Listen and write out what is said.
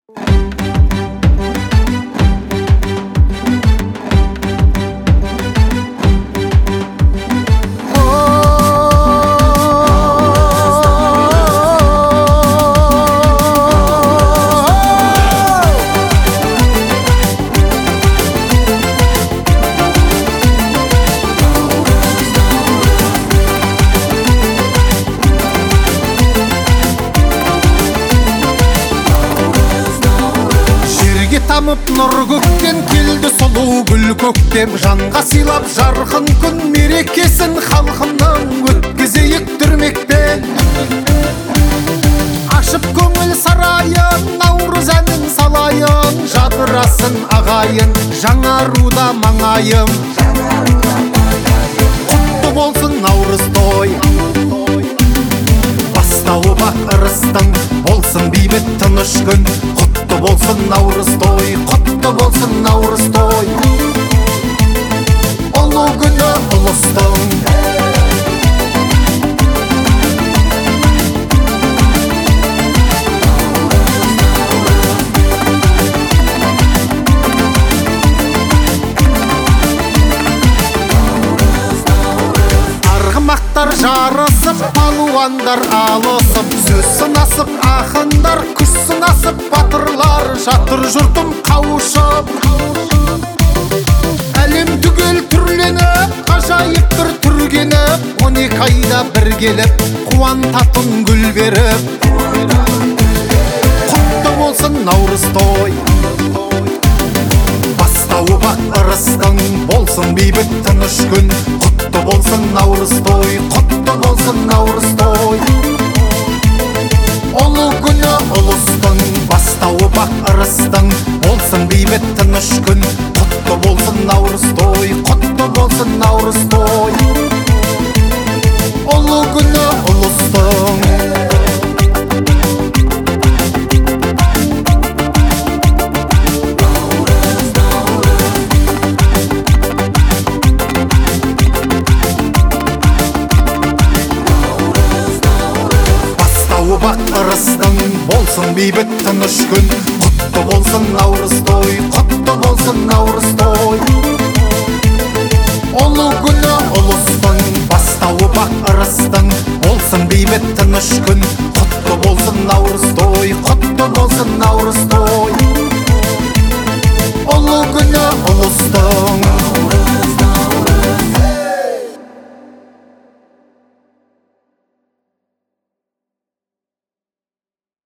Тамып нұр көктен келді сұлу гүл көктем, жанға сыйлап жарқын күн мерекесін халқымның өткізейік дүрмекпен. Ашып көңіл сарайын, наурыз әнін салайын, жадырасын ағайын, жаңаруда маңайым. Құтты болсын наурыз той, бастауы бақ ырыстың, болсын бейбіт тыныш күн. Құтты болсын наурыз той, құтты болсын наурыз той, ұлы күні ұлыстың. Арғымақтар жарысып, палуандар алысып, сөз сынасып, ақындар күш сынасып, батырлар жатыр жұртым қауышып. Әлем түгел түрленіп, ғажайып бір түргеніп, 12 айда бір келіп, қуантатын гүл беріп. Құтты болсын наурыз той, бастауы бақ ырыстың, болсын бейбіт тыныш күн. Құтты болсын наурыз той, құтты болсын наурыз той, ұлы күні ұлыстың, бастауы бақ ырыстың, болсын бейбіт тыныш күн. Құтты болсын наурыз той, құтты болсын наурыз той, ұлы күні ұлыстың. Бақ ырыстың, болсын бейбіт тыныш күн. Құтты болсын наурыз той, құтты болсын наурыз той, ұлы күні ұлыстың, бастауы бақ ырыстың, болсын бейбіт тыныш күн. Құтты болсын наурыз той.